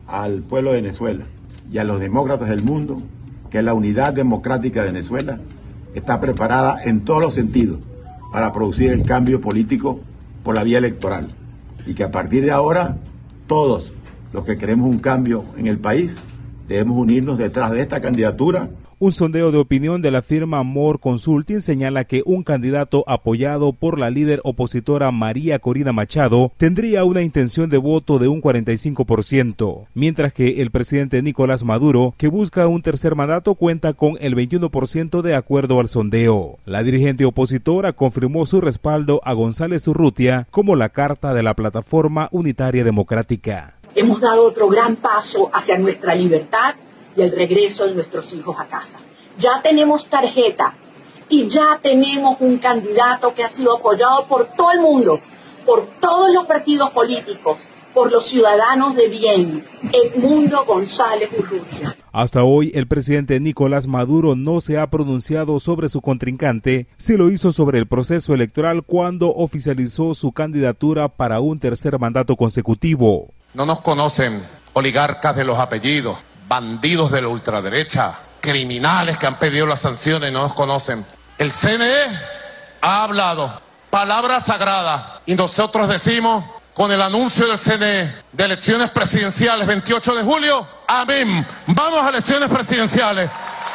al pueblo de Venezuela y a los demócratas del mundo que la unidad democrática de Venezuela está preparada en todos los sentidos para producir el cambio político por la vía electoral y que a partir de ahora todos los que queremos un cambio en el país debemos unirnos detrás de esta candidatura. Un sondeo de opinión de la firma More Consulting señala que un candidato apoyado por la líder opositora María Corina Machado tendría una intención de voto de un cuarenta y cinco por ciento, mientras que el presidente Nicolás Maduro, que busca un tercer mandato, cuenta con el veintiuno por ciento de acuerdo al sondeo. La dirigente opositora confirmó su respaldo a González Urrutia como la carta de la Plataforma Unitaria Democrática. Hemos dado otro gran paso hacia nuestra libertad y el regreso de nuestros hijos a casa. Ya tenemos tarjeta y ya tenemos un candidato que ha sido apoyado por todo el mundo, por todos los partidos políticos, por los ciudadanos de bien, Edmundo González Urrutia. Hasta hoy, el presidente Nicolás Maduro no se ha pronunciado sobre su contrincante, sí lo hizo sobre el proceso electoral cuando oficializó su candidatura para un tercer mandato consecutivo. No nos conocen oligarcas de los apellidos, bandidos de la ultraderecha, criminales que han pedido las sanciones, no nos conocen. El C N E ha hablado, palabra sagrada, y nosotros decimos, con el anuncio del C N E de elecciones presidenciales veintiocho de julio, amén, vamos a elecciones presidenciales.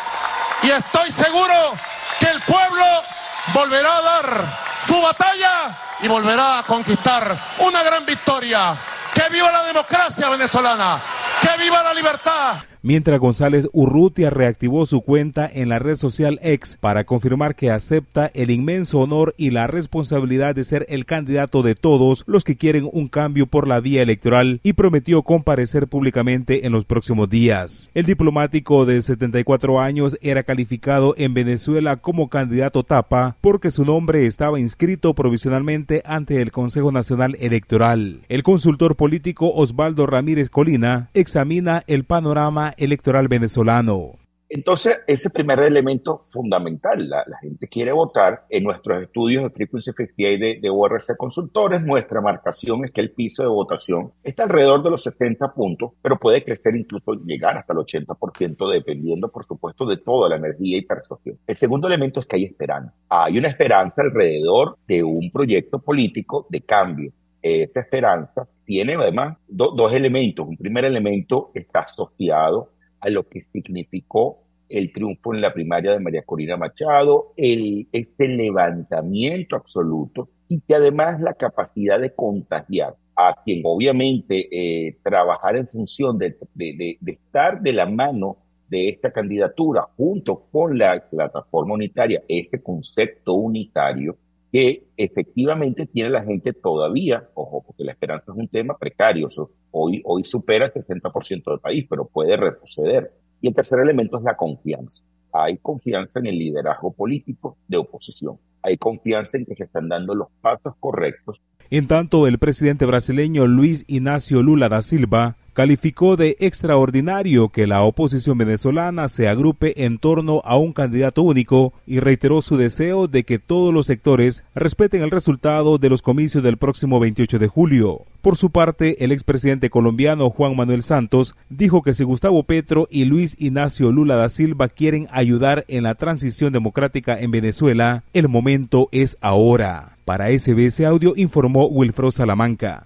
Y estoy seguro que el pueblo volverá a dar su batalla y volverá a conquistar una gran victoria. ¡Que viva la democracia venezolana! ¡Que viva la libertad! Mientras González Urrutia reactivó su cuenta en la red social X para confirmar que acepta el inmenso honor y la responsabilidad de ser el candidato de todos los que quieren un cambio por la vía electoral y prometió comparecer públicamente en los próximos días. El diplomático de setenta y cuatro años era calificado en Venezuela como candidato tapa porque su nombre estaba inscrito provisionalmente ante el Consejo Nacional Electoral. El consultor político Osvaldo Ramírez Colina examina el panorama electoral venezolano. Entonces, ese primer elemento fundamental, la, la gente quiere votar. En nuestros estudios de Frequency cincuenta y ocho de, de U R C Consultores, nuestra marcación es que el piso de votación está alrededor de los sesenta puntos, pero puede crecer, incluso llegar hasta el ochenta por ciento, dependiendo, por supuesto, de toda la energía y persuasión. El segundo elemento es que hay esperanza. Hay una esperanza alrededor de un proyecto político de cambio. Esa esperanza tiene además do, dos elementos. Un primer elemento está asociado a lo que significó el triunfo en la primaria de María Corina Machado, el, este levantamiento absoluto, y que además la capacidad de contagiar a quien obviamente eh, trabajar en función de, de, de, de estar de la mano de esta candidatura junto con la plataforma unitaria, este concepto unitario, que efectivamente tiene la gente todavía, ojo, porque la esperanza es un tema precario, so, hoy, hoy supera el sesenta por ciento del país, pero puede retroceder. Y el tercer elemento es la confianza. Hay confianza en el liderazgo político de oposición. Hay confianza en que se están dando los pasos correctos. En tanto, el presidente brasileño Luis Inácio Lula da Silva calificó de extraordinario que la oposición venezolana se agrupe en torno a un candidato único y reiteró su deseo de que todos los sectores respeten el resultado de los comicios del próximo veintiocho de julio. Por su parte, el expresidente colombiano Juan Manuel Santos dijo que si Gustavo Petro y Luis Inácio Lula da Silva quieren ayudar en la transición democrática en Venezuela, el momento es ahora. Para S B S Audio informó Wilfredo Salamanca.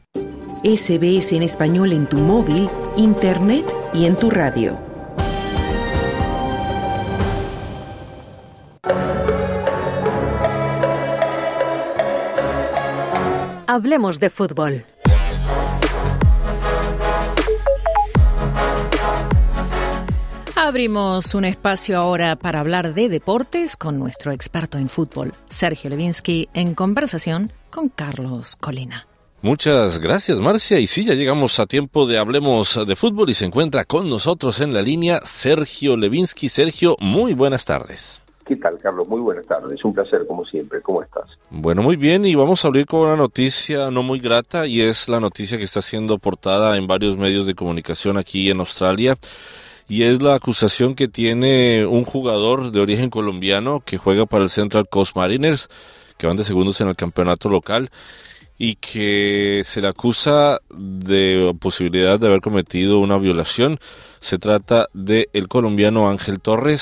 S B S en español en tu móvil, internet y en tu radio. Hablemos de fútbol. Abrimos un espacio ahora para hablar de deportes con nuestro experto en fútbol, Sergio Levinsky, en conversación con Carlos Colina. Muchas gracias, Marcia. Y sí, ya llegamos a tiempo de Hablemos de Fútbol y se encuentra con nosotros en la línea Sergio Levinsky. Sergio, muy buenas tardes. ¿Qué tal, Carlos? Muy buenas tardes. Un placer, como siempre. ¿Cómo estás? Bueno, muy bien. Y vamos a abrir con una noticia no muy grata, y es la noticia que está siendo portada en varios medios de comunicación aquí en Australia. Y es la acusación que tiene un jugador de origen colombiano que juega para el Central Coast Mariners, que van de segundos en el campeonato local. y que se le acusa de posibilidad de haber cometido una violación. Se trata de el colombiano Ángel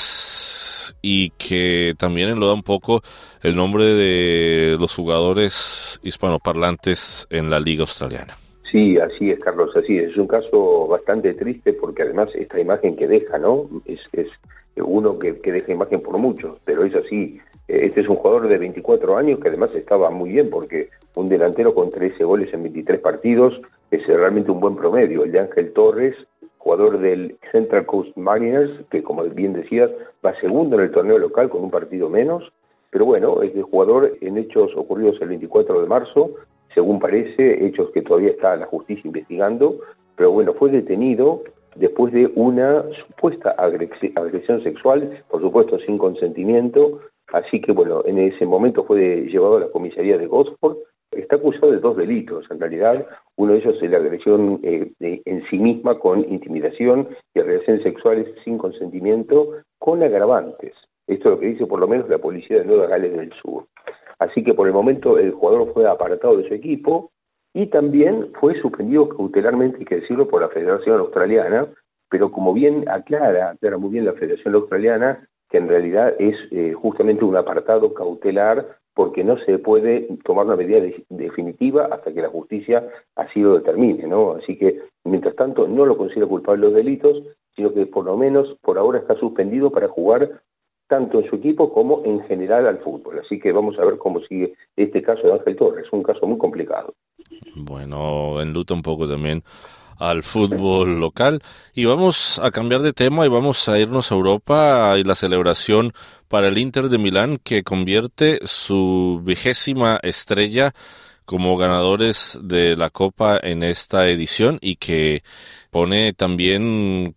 Torres, y que también enloda un poco el nombre de los jugadores hispanoparlantes en la Liga Australiana. Sí, así es, Carlos, así es. Es un caso bastante triste porque además esta imagen que deja, ¿no? Es, es uno que, que deja imagen por mucho, pero es así. Este es un jugador de veinticuatro años que además estaba muy bien, porque un delantero con trece goles en veintitrés partidos es realmente un buen promedio. El de Ángel Torres, jugador del Central Coast Mariners, que como bien decías, va segundo en el torneo local con un partido menos, pero bueno, es el jugador en hechos ocurridos el veinticuatro de marzo, según parece, hechos que todavía está la justicia investigando, pero bueno, fue detenido después de una supuesta agresión sexual, por supuesto sin consentimiento, así que bueno, en ese momento fue llevado a la comisaría de Gosford. Está acusado de dos delitos, en realidad. Uno de ellos es la agresión eh, de, en sí misma con intimidación y agresiones sexuales sin consentimiento con agravantes. Esto es lo que dice por lo menos la policía de Nueva Gales del Sur. Así que por el momento el jugador fue apartado de su equipo y también fue suspendido cautelarmente, hay que decirlo, por la Federación Australiana, pero como bien aclara, aclara muy bien la Federación Australiana, que en realidad es eh, justamente un apartado cautelar porque no se puede tomar una medida de, definitiva hasta que la justicia así lo determine, ¿no? Así que, mientras tanto, no lo considera culpable de los delitos, sino que por lo menos por ahora está suspendido para jugar tanto en su equipo como en general al fútbol. Así que vamos a ver cómo sigue este caso de Ángel Torres, un caso muy complicado. Bueno, enluta un poco también al fútbol local, y vamos a cambiar de tema y vamos a irnos a Europa y la celebración para el Inter de Milán, que convierte su vigésima estrella como ganadores de la Copa en esta edición, y que pone también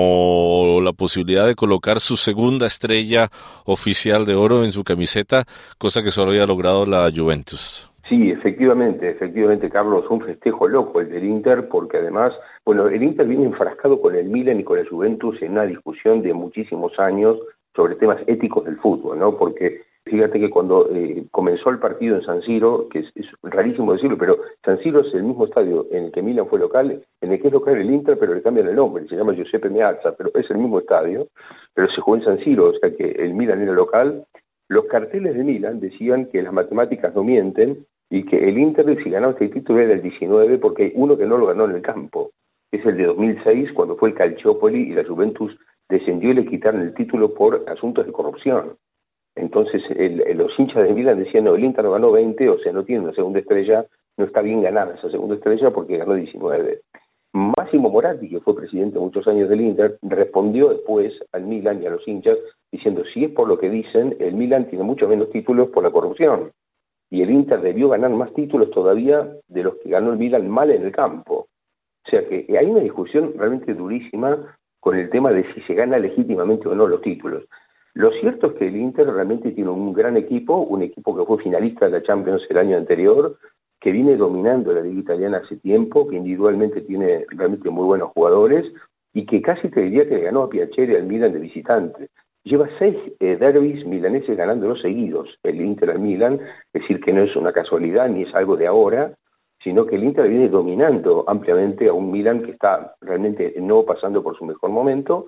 como la posibilidad de colocar su segunda estrella oficial de oro en su camiseta, cosa que solo había logrado la Juventus. Sí, efectivamente, efectivamente, Carlos, un festejo loco el del Inter, porque además, bueno, el Inter viene enfrascado con el Milan y con la Juventus en una discusión de muchísimos años sobre temas éticos del fútbol, ¿no? Porque fíjate que cuando eh, comenzó el partido en San Siro, que es, es rarísimo decirlo, pero San Siro es el mismo estadio en el que Milan fue local, en el que es local el Inter, pero le cambian el nombre, se llama Giuseppe Meazza, pero es el mismo estadio, pero se jugó en San Siro, o sea que el Milan era local. Los carteles de Milan decían que las matemáticas no mienten y que el Inter, si ganaba este título, era el diecinueve, porque hay uno que no lo ganó en el campo, es el de dos mil seis, cuando fue el Calciopoli y la Juventus descendió y le quitaron el título por asuntos de corrupción. Entonces el, el, los hinchas de Milan decían, no, el Inter no ganó veinte, o sea, no tiene una segunda estrella, no está bien ganada esa segunda estrella porque ganó diecinueve. Massimo Moratti, que fue presidente muchos años del Inter, respondió después al Milan y a los hinchas diciendo, si es por lo que dicen, el Milan tiene muchos menos títulos por la corrupción. Y el Inter debió ganar más títulos todavía de los que ganó el Milan mal en el campo. O sea que hay una discusión realmente durísima con el tema de si se gana legítimamente o no los títulos. Lo cierto es que el Inter realmente tiene un gran equipo, un equipo que fue finalista de la Champions el año anterior, que viene dominando la Liga Italiana hace tiempo, que individualmente tiene realmente muy buenos jugadores y que casi te diría que le ganó a Piacere al Milan de visitante. Lleva seis eh, derbis milaneses ganándolos seguidos, el Inter al Milan, es decir, que no es una casualidad ni es algo de ahora, sino que el Inter viene dominando ampliamente a un Milan que está realmente no pasando por su mejor momento,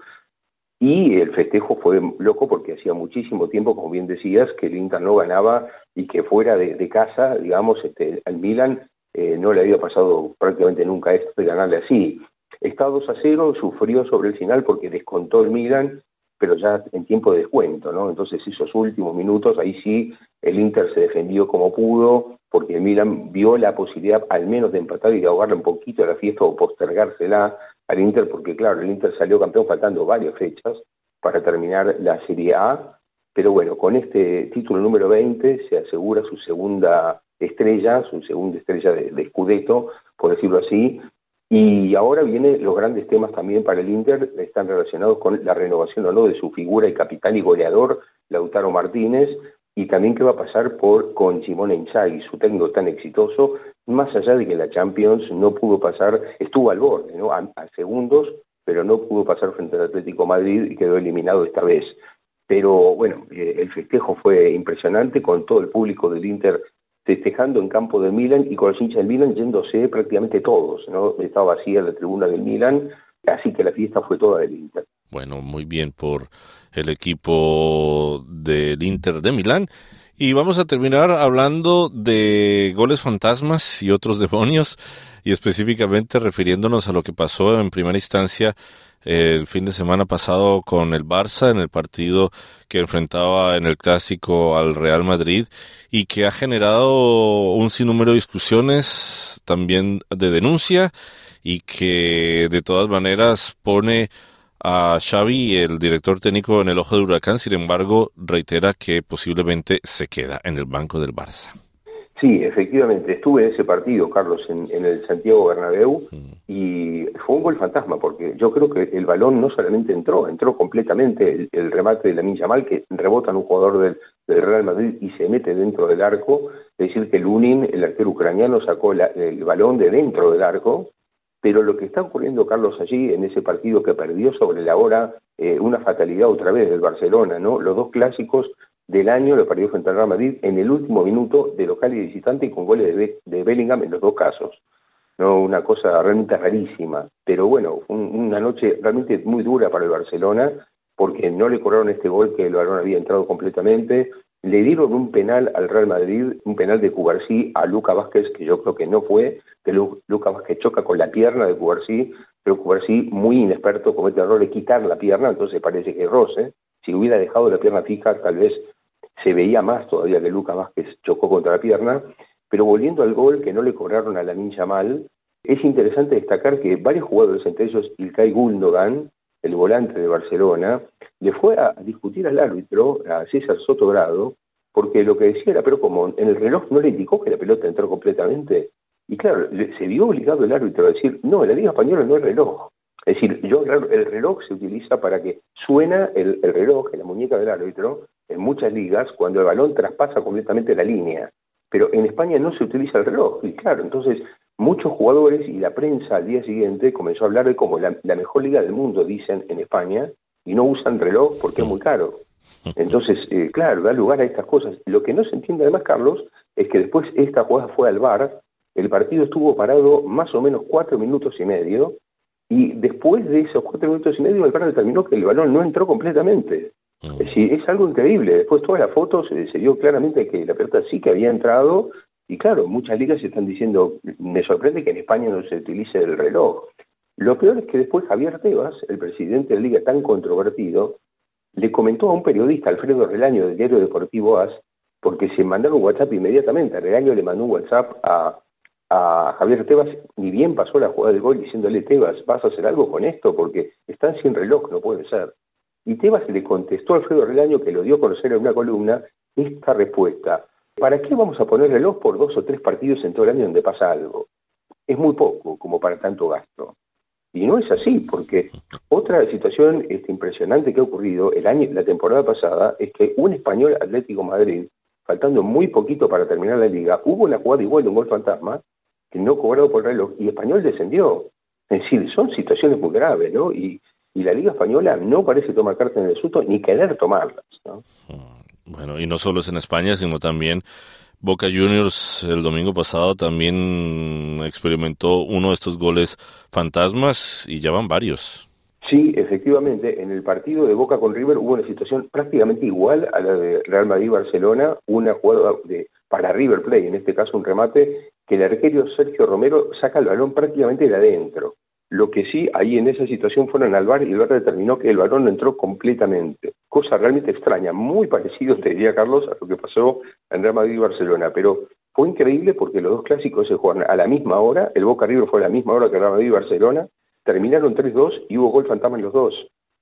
y el festejo fue loco porque hacía muchísimo tiempo, como bien decías, que el Inter no ganaba y que fuera de, de casa, digamos, este, al Milan eh, no le había pasado prácticamente nunca esto de ganarle así. Está dos a cero, sufrió sobre el final porque descontó el Milan, pero ya en tiempo de descuento, ¿no? Entonces esos últimos minutos, ahí sí, el Inter se defendió como pudo, porque el Milan vio la posibilidad al menos de empatar y de ahogarle un poquito a la fiesta o postergársela al Inter, porque claro, el Inter salió campeón faltando varias fechas para terminar la Serie A, pero bueno, con este título número veinte se asegura su segunda estrella, su segunda estrella de, de Scudetto, por decirlo así. Y ahora vienen los grandes temas también para el Inter, están relacionados con la renovación o no de su figura y capitán y goleador, Lautaro Martínez, y también qué va a pasar por con Simone Inzaghi, su técnico tan exitoso, más allá de que la Champions no pudo pasar, estuvo al borde, ¿no? a, a segundos, pero no pudo pasar frente al Atlético Madrid y quedó eliminado esta vez. Pero bueno, eh, el festejo fue impresionante, con todo el público del Inter festejando en campo de Milan y con los hinchas del Milan yéndose prácticamente todos, ¿no? Estaba vacía la tribuna del Milan, así que la fiesta fue toda del Inter. Bueno, muy bien por el equipo del Inter de Milán. Y vamos a terminar hablando de goles fantasmas y otros demonios, y específicamente refiriéndonos a lo que pasó en primera instancia el fin de semana pasado con el Barça en el partido que enfrentaba en el Clásico al Real Madrid y que ha generado un sinnúmero de discusiones, también de denuncia, y que de todas maneras pone a Xavi, el director técnico, en el ojo del huracán. Sin embargo, reitera que posiblemente se queda en el banco del Barça. Sí, efectivamente, estuve en ese partido, Carlos, en, en el Santiago Bernabéu, mm. y fue un gol fantasma, porque yo creo que el balón no solamente entró, entró completamente el, el remate de Lamine Yamal, que rebota en un jugador del, del Real Madrid y se mete dentro del arco. Es decir, que Lunin, el arquero ucraniano, sacó la, el balón de dentro del arco. Pero lo que está ocurriendo, Carlos, allí, en ese partido que perdió sobre la hora, eh, una fatalidad otra vez del Barcelona, ¿no? Los dos clásicos del año lo perdió frente al Real Madrid en el último minuto de local y visitante, y con goles de, Be- de Bellingham en los dos casos. No, una cosa realmente rarísima. Pero bueno, fue un, una noche realmente muy dura para el Barcelona, porque no le cobraron este gol, que el balón había entrado completamente. Le dieron un penal al Real Madrid, un penal de Cubarsí a Lucas Vázquez, que yo creo que no fue, que Lu- Lucas Vázquez choca con la pierna de Cubarsí, pero Cubarsí, muy inexperto, comete el error de quitar la pierna, entonces parece que es roce. Si hubiera dejado la pierna fija, tal vez se veía más todavía que Lucas Vázquez chocó contra la pierna. Pero volviendo al gol que no le cobraron a Lamine Yamal, es interesante destacar que varios jugadores, entre ellos Ilkay Gundogan, el volante de Barcelona, le fue a discutir al árbitro, a César Sotogrado, porque lo que decía era, pero como en el reloj no le indicó que la pelota entró completamente, y claro, se vio obligado el árbitro a decir, no, en la Liga Española no hay reloj. Es decir, yo el reloj se utiliza para que suena el, el reloj en la muñeca del árbitro en muchas ligas cuando el balón traspasa completamente la línea, pero en España no se utiliza el reloj, y claro, entonces muchos jugadores y la prensa al día siguiente comenzó a hablar de como la, la mejor liga del mundo, dicen en España, y no usan reloj porque es muy caro. Entonces, eh, claro, da lugar a estas cosas. Lo que no se entiende además, Carlos, es que después esta jugada fue al V A R, el partido estuvo parado más o menos cuatro minutos y medio, y después de esos cuatro minutos y medio el V A R determinó que el balón no entró completamente. Es decir, es algo increíble. Después todas las fotos eh, se vio claramente que la pelota sí que había entrado, y claro, muchas ligas están diciendo, me sorprende que en España no se utilice el reloj. Lo peor es que después Javier Tebas, el presidente de la liga tan controvertido, le comentó a un periodista, Alfredo Relaño, del diario deportivo A S, porque se mandaron WhatsApp inmediatamente. Relaño le mandó un WhatsApp a, a Javier Tebas, ni bien pasó la jugada del gol, diciéndole, Tebas, ¿vas a hacer algo con esto? Porque están sin reloj, no puede ser. Y Tebas le contestó a Alfredo Relaño, que lo dio a conocer en una columna, esta respuesta: ¿para qué vamos a poner reloj por dos o tres partidos en todo el año donde pasa algo? Es muy poco como para tanto gasto. Y no es así, porque otra situación este, impresionante que ha ocurrido el año, la temporada pasada, es que un Español Atlético Madrid, faltando muy poquito para terminar la liga, hubo una jugada igual de un gol fantasma, que no cobrado por reloj, y Español descendió. Es decir, son situaciones muy graves, ¿no? Y, y la Liga Española no parece tomar cartas en el asunto, ni querer tomarlas, ¿no? Bueno, y no solo es en España, sino también Boca Juniors el domingo pasado también experimentó uno de estos goles fantasmas, y ya van varios. Sí, efectivamente, en el partido de Boca con River hubo una situación prácticamente igual a la de Real Madrid-Barcelona, una jugada de, para River Plate, en este caso un remate, que el arquero Sergio Romero saca el balón prácticamente de adentro. Lo que sí, ahí en esa situación fueron al V A R y el V A R determinó que el balón no entró completamente. Cosa realmente extraña, muy parecido, te diría, Carlos, a lo que pasó en Real Madrid y Barcelona. Pero fue increíble porque los dos clásicos se jugaron a la misma hora, el Boca River fue a la misma hora que Real Madrid y Barcelona, terminaron tres dos y hubo gol fantasma en los dos.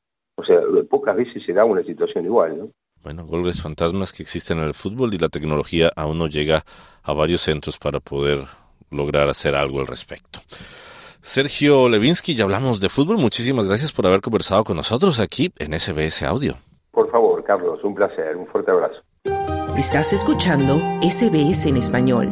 O sea, pocas veces se da una situación igual, ¿no? Bueno, goles fantasmas que existen en el fútbol, y la tecnología aún no llega a varios centros para poder lograr hacer algo al respecto. Sergio Levinsky, ya hablamos de fútbol. Muchísimas gracias por haber conversado con nosotros aquí en S B S Audio. Por favor, Carlos, un placer, un fuerte abrazo. Estás escuchando S B S en español.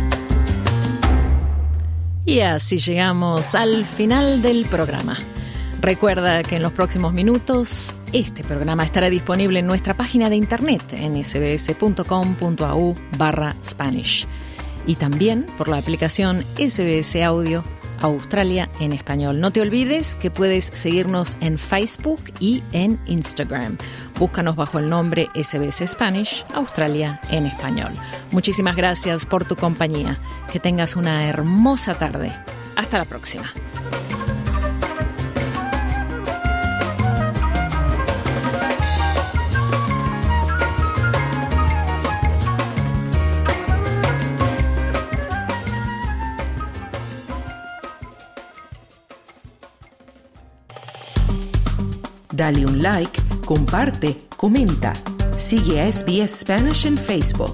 Y así llegamos al final del programa. Recuerda que en los próximos minutos este programa estará disponible en nuestra página de internet en sbs.com.au barra Spanish y también por la aplicación S B S Audio Australia en español. No te olvides que puedes seguirnos en Facebook y en Instagram. Búscanos bajo el nombre S B S Spanish Australia en español. Muchísimas gracias por tu compañía. Que tengas una hermosa tarde. Hasta la próxima. Dale un like, comparte, comenta. Sigue a S B S Spanish en Facebook.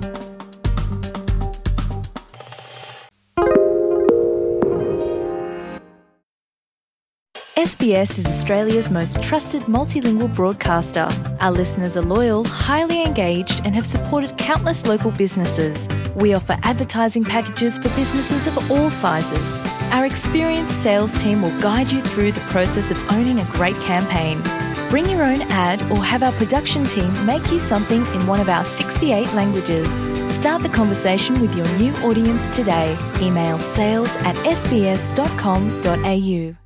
S B S is Australia's most trusted multilingual broadcaster. Our listeners are loyal, highly engaged, and have supported countless local businesses. We offer advertising packages for businesses of all sizes. Our experienced sales team will guide you through the process of owning a great campaign. Bring your own ad or have our production team make you something in one of our sixty-eight languages. Start the conversation with your new audience today. Email sales at s b s dot com dot a u.